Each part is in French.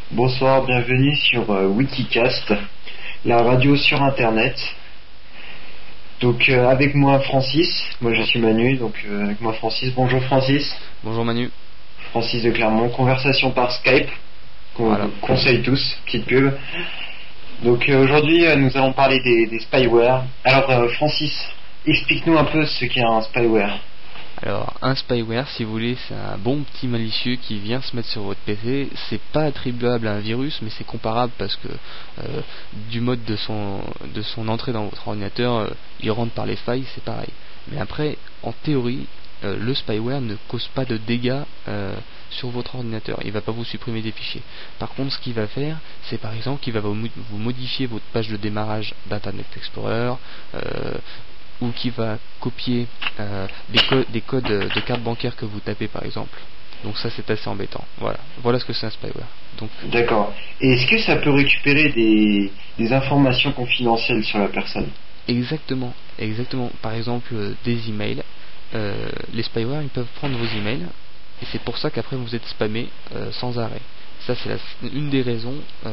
Bonsoir, bienvenue sur Wikicast, la radio sur internet. Donc avec moi Francis, moi je suis Manu, donc avec moi Francis. Bonjour Francis. Bonjour Manu. Francis de Clermont, conversation par Skype, qu'on conseille tous, petite pub. Donc aujourd'hui nous allons parler des spyware. Alors Francis, explique-nous un peu ce qu'est un spyware. Alors, un spyware, si vous voulez, c'est un bon petit malicieux qui vient se mettre sur votre PC. C'est pas attribuable à un virus, mais c'est comparable parce que du mode de son entrée dans votre ordinateur, il rentre par les failles, c'est pareil. Mais après, en théorie, le spyware ne cause pas de dégâts sur votre ordinateur. Il va pas vous supprimer des fichiers. Par contre, ce qu'il va faire, c'est par exemple qu'il va vous modifier votre page de démarrage d'Internet Explorer. Ou qui va copier des codes de carte bancaire que vous tapez par exemple. Donc ça c'est assez embêtant. Voilà ce que c'est un spyware. Donc, d'accord. Et est-ce que ça peut récupérer des informations confidentielles sur la personne? Exactement. Par exemple des emails. Les spyware ils peuvent prendre vos emails et c'est pour ça qu'après vous êtes spammé sans arrêt. Ça c'est une des raisons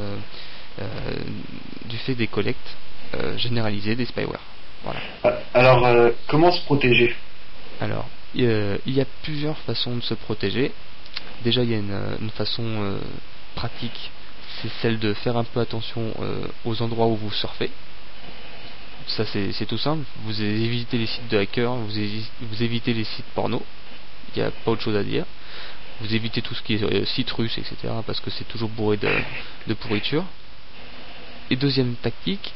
du fait des collectes généralisées des spyware. Voilà. Alors, comment se protéger? Alors, il y a plusieurs façons de se protéger. Déjà, il y a une façon pratique, c'est celle de faire un peu attention aux endroits où vous surfez. Ça, c'est tout simple. Vous évitez les sites de hackers, vous évitez les sites porno. Il n'y a pas autre chose à dire. Vous évitez tout ce qui est sites russes, etc. parce que c'est toujours bourré de pourriture. Et deuxième tactique,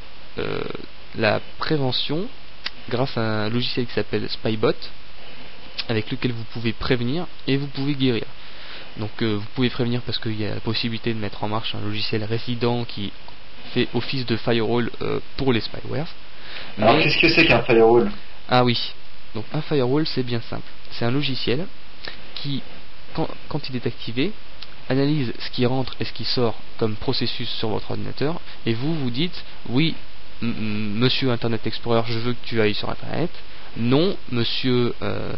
la prévention grâce à un logiciel qui s'appelle Spybot avec lequel vous pouvez prévenir et vous pouvez guérir. Donc vous pouvez prévenir parce qu'il y a la possibilité de mettre en marche un logiciel résident qui fait office de firewall pour les spyware. Alors qu'est-ce que c'est qu'un firewall? Ah oui, donc un firewall c'est bien simple. C'est un logiciel qui, quand il est activé, analyse ce qui rentre et ce qui sort comme processus sur votre ordinateur et vous dites oui Monsieur Internet Explorer, je veux que tu ailles sur Internet. Non, Monsieur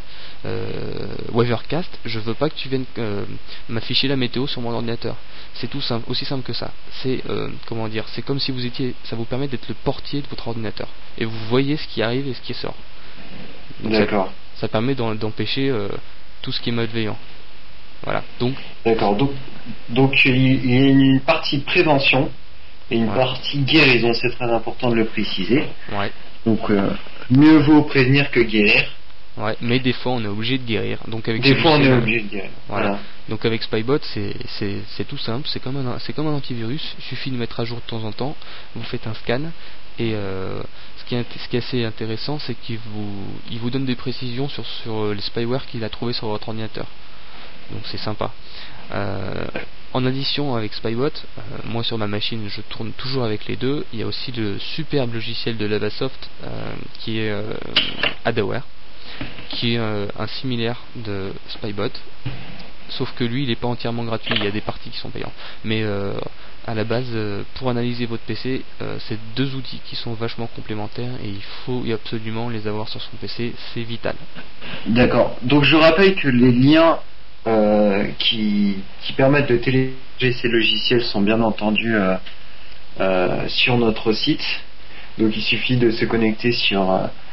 Weavercast, je veux pas que tu viennes m'afficher la météo sur mon ordinateur. C'est tout simple, aussi simple que ça. C'est c'est comme si ça vous permet d'être le portier de votre ordinateur et vous voyez ce qui arrive et ce qui sort. Donc d'accord. Ça permet d'empêcher tout ce qui est malveillant. Voilà. D'accord. Donc il y a une partie prévention et une partie guérison, c'est très important de le préciser. Ouais. Donc mieux vaut prévenir que guérir. Ouais, mais des fois on est obligé de guérir. Donc avec on est obligé de guérir. Voilà. Donc avec Spybot, c'est tout simple, c'est comme un antivirus, il suffit de mettre à jour de temps en temps, vous faites un scan et ce qui est assez intéressant, c'est qu'il vous donne des précisions sur les spyware qu'il a trouvé sur votre ordinateur. Donc c'est sympa. En addition avec Spybot, moi sur ma machine je tourne toujours avec les deux. Il y a aussi le superbe logiciel de Lavasoft qui est Adaware, qui est un similaire de Spybot, sauf que lui il n'est pas entièrement gratuit, il y a des parties qui sont payantes. Mais à la base, pour analyser votre PC, c'est deux outils qui sont vachement complémentaires et il faut absolument les avoir sur son PC, c'est vital. D'accord, donc je rappelle que les liens qui permettent de télécharger ces logiciels sont bien entendu sur notre site. Donc il suffit de se connecter sur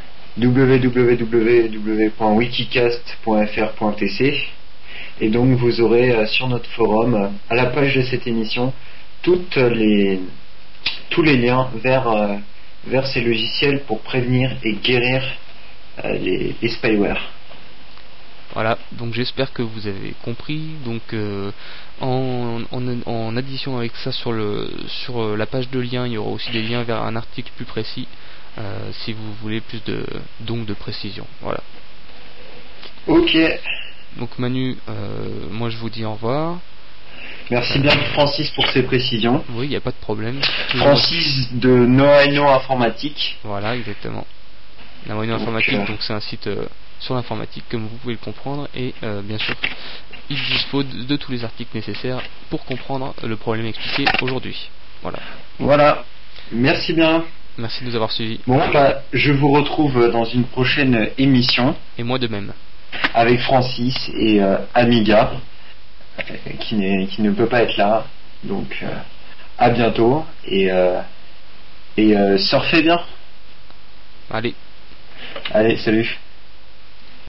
www.wikicast.fr.tc et donc vous aurez sur notre forum, à la page de cette émission, tous les liens vers ces logiciels pour prévenir et guérir les spyware. Voilà, donc j'espère que vous avez compris. Donc en addition avec ça sur la page de lien, il y aura aussi des liens vers un article plus précis si vous voulez plus de précision. Voilà. Ok. Donc Manu, moi je vous dis au revoir. Merci bien Francis pour ces précisions. Oui, il n'y a pas de problème. Francis de Noaino Informatique. Voilà, exactement. Noaino Informatique, donc c'est un site sur l'informatique comme vous pouvez le comprendre et bien sûr il dispose de tous les articles nécessaires pour comprendre le problème expliqué aujourd'hui. Voilà. Merci bien. Merci de nous avoir suivis. Bon, je vous retrouve dans une prochaine émission. Et moi de même. Avec Francis et Amiga qui ne peut pas être là. Donc à bientôt et surfez bien. Allez. Allez, salut.